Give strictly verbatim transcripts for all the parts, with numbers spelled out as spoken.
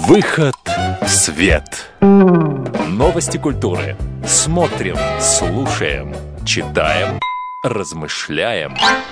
Выход в свет. Новости культуры. Смотрим, слушаем, читаем, размышляем.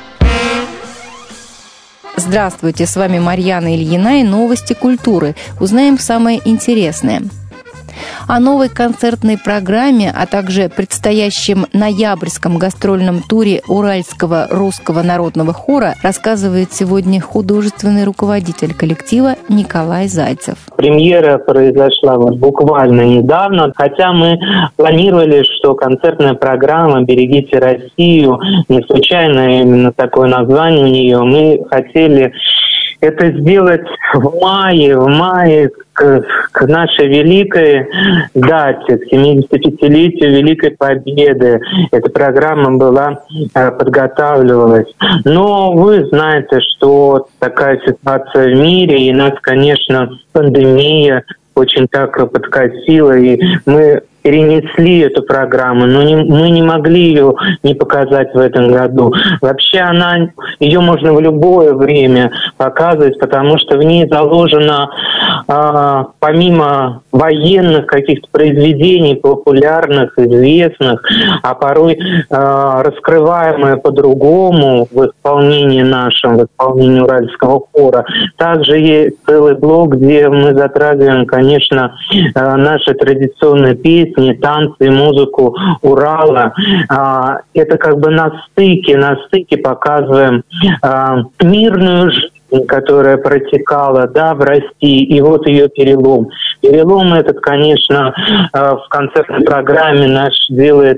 Здравствуйте, с вами Марьяна Ильина и новости культуры. Узнаем самое интересное. О новой концертной программе, а также предстоящем ноябрьском гастрольном туре Уральского русского народного хора рассказывает сегодня художественный руководитель коллектива Николай Зайцев. Премьера произошла вот буквально недавно, хотя мы планировали, что концертная программа «Берегите Россию», не случайно именно такое название у нее, мы хотели это сделать в мае, в мае к, к нашей великой дате, к семидесятипятилетию Великой Победы. Эта программа была, э, подготавливалась. Но вы знаете, что такая ситуация в мире, и нас, конечно, пандемия очень так подкосила, и мы перенесли эту программу, но не, мы не могли ее не показать в этом году. Вообще она, ее можно в любое время показывать, потому что в ней заложено, э, помимо военных каких-то произведений, популярных, известных, а порой э, раскрываемое по-другому в исполнении нашем, в исполнении Уральского хора. Также есть целый блок, где мы затрагиваем, конечно, э, наши традиционные песни, танцы и музыку Урала. Это как бы на стыке, на стыке показываем мирную жизнь, которая протекала, да, в России, и вот ее перелом. Перелом этот, конечно, в концертной программе наш делает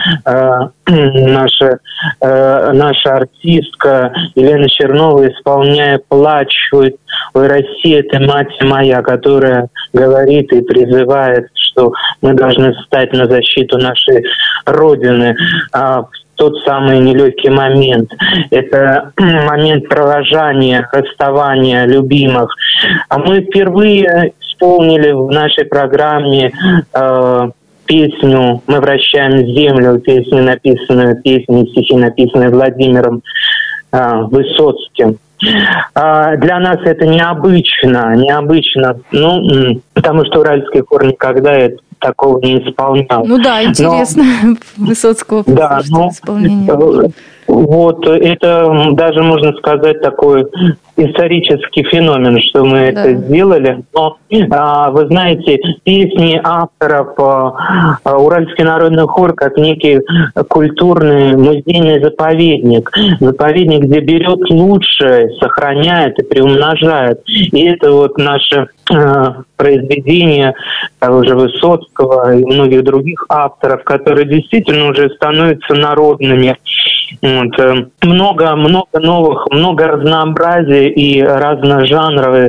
наша, наша артистка Елена Чернова, исполняя «Плач». Ой, Россия, ты мать моя, которая говорит и призывает, что мы должны встать на защиту нашей Родины в тот самый нелегкий момент. Это момент провожания, расставания любимых. А мы впервые исполнили в нашей программе э, песню «Мы вращаем землю», песню, написанную, песню, стихи, написанные Владимиром э, Высоцким. А для нас это необычно, необычно, ну, потому что Уральский хор никогда это такого не исполнял. Ну да, интересно, но, Высоцкого да, но, исполнение. Вот это даже, можно сказать, такой исторический феномен, что мы да. это сделали. Но, а, вы знаете, песни авторов, а, а, Уральский народный хор как некий культурный музейный заповедник. Заповедник, где берет лучшее, сохраняет и приумножает. И это вот наше а, произведение того же Высоцкого и многих других авторов, которые действительно уже становятся народными. Вот. Много, много новых, много разнообразия и разножанровая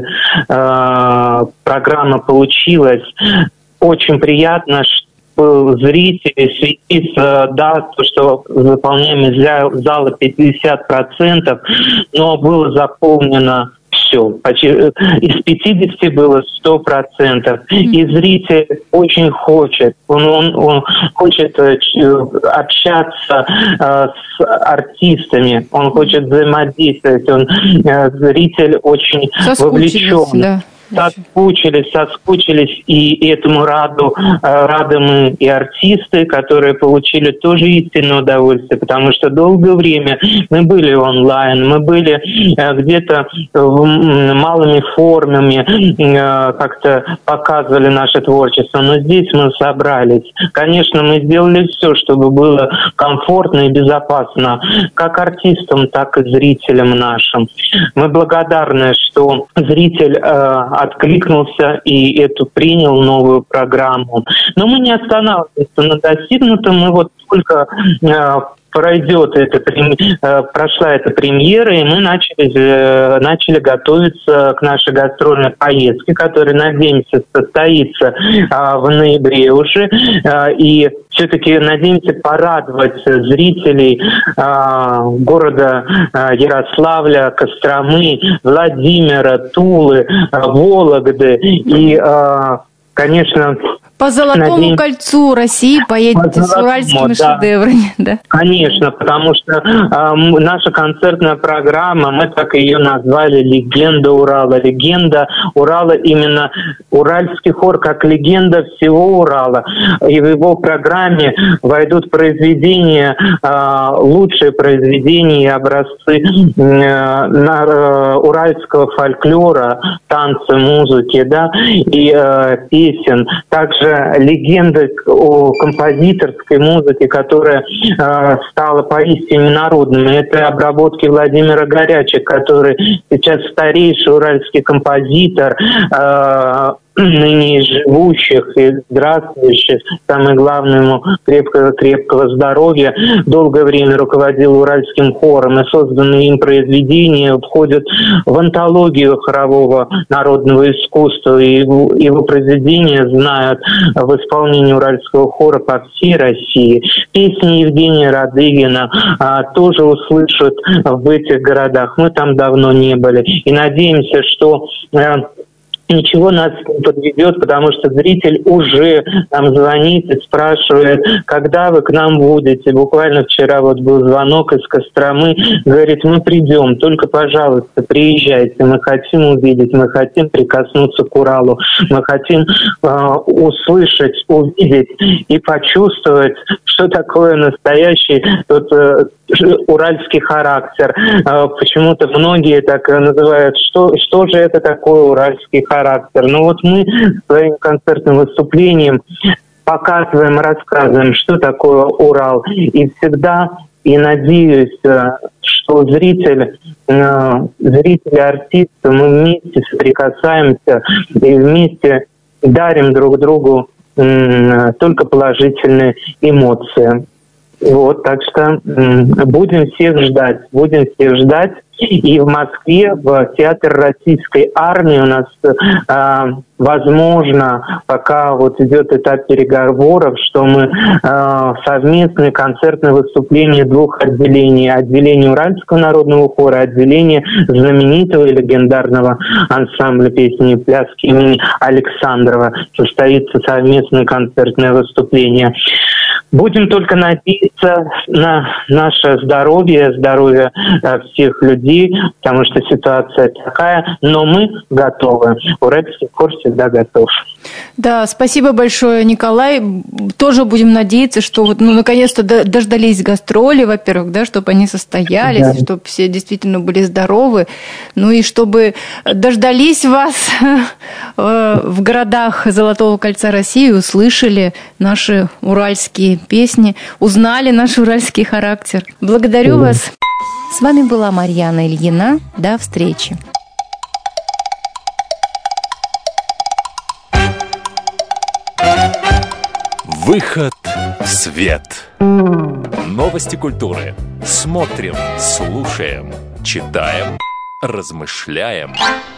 э, программа получилась. Очень приятно, что зрители светится, да, то, что заполняемость зала пятьдесят процентов, но было заполнено все. Из пятидесяти было сто процентов. И зритель очень хочет. Он, он, он хочет общаться э, с артистами. Он хочет взаимодействовать. Он, э, зритель очень вовлечен. Да. Соскучились, соскучились, и этому раду, рады мы и артисты, которые получили тоже истинное удовольствие, потому что долгое время мы были онлайн, мы были где-то малыми формами, как-то показывали наше творчество, но здесь мы собрались. Конечно, мы сделали все, чтобы было комфортно и безопасно как артистам, так и зрителям нашим. Мы благодарны, что зритель откликнулся и эту принял новую программу. Но мы не останавливаемся на достигнутом. Мы вот только э, пройдет эта, э, прошла эта премьера, и мы начали, э, начали готовиться к нашей гастрольной поездке, которая, надеемся, состоится э, в ноябре уже. Э, и все-таки надеемся порадовать зрителей э, города э, Ярославля, Костромы, Владимира, Тулы, э, Вологды и, э, конечно, По Золотому Надеюсь, кольцу России поедете с уральскими да. шедеврами. Да? Конечно, потому что э, наша концертная программа, мы так ее назвали «Легенда Урала». Легенда Урала, именно уральский хор как легенда всего Урала. И в его программе войдут произведения, э, лучшие произведения и образцы э, на, э, уральского фольклора, танцы, музыки, да, и э, песен. Также легенда о композиторской музыке, которая э, стала поистине народной. Это обработки Владимира Горячек, который сейчас старейший уральский композитор, э, ныне живущих и здравствующих, самое главное ему крепкого, крепкого здоровья, долгое время руководил уральским хором, и созданные им произведения входят в антологию хорового народного искусства, и его, его произведения знают в исполнении уральского хора по всей России. Песни Евгения Радыгина а, тоже услышат в этих городах. Мы там давно не были, и надеемся, что а, ничего нас не подведет, потому что зритель уже нам звонит и спрашивает, когда вы к нам будете. Буквально вчера вот был звонок из Костромы, говорит, мы придем, только, пожалуйста, приезжайте, мы хотим увидеть, мы хотим прикоснуться к Уралу, мы хотим э, услышать, увидеть и почувствовать, что такое настоящий тот э, уральский характер. Э, почему-то многие так называют, что, что же это такое уральский характер. характер. Но вот мы своим концертным выступлением показываем, рассказываем, что такое Урал. И всегда, и надеюсь, что зритель, зрители, артисты, мы вместе соприкасаемся и вместе дарим друг другу только положительные эмоции. Вот, так что будем всех ждать, будем всех ждать. И в Москве, в Театре Российской Армии у нас, э, возможно, пока вот идет этап переговоров, что мы э, совместные концертные выступления двух отделений. Отделение Уральского народного хора, отделение знаменитого и легендарного ансамбля песни и пляски имени Александрова. Состоится совместное концертное выступление. Будем только надеяться на наше здоровье, здоровье э, всех людей, потому что ситуация такая, но мы готовы. Уральский хор всегда готов. Да, спасибо большое, Николай. Тоже будем надеяться, что вот, ну, наконец-то дождались гастроли, во-первых, да, чтобы они состоялись, да. Чтобы все действительно были здоровы, ну и чтобы дождались вас в городах Золотого кольца России, услышали наши уральские песни, узнали наш уральский характер. Благодарю да. вас. С вами была Марьяна Ильина. До встречи. Выход в свет. Новости культуры. Смотрим, слушаем, читаем, размышляем.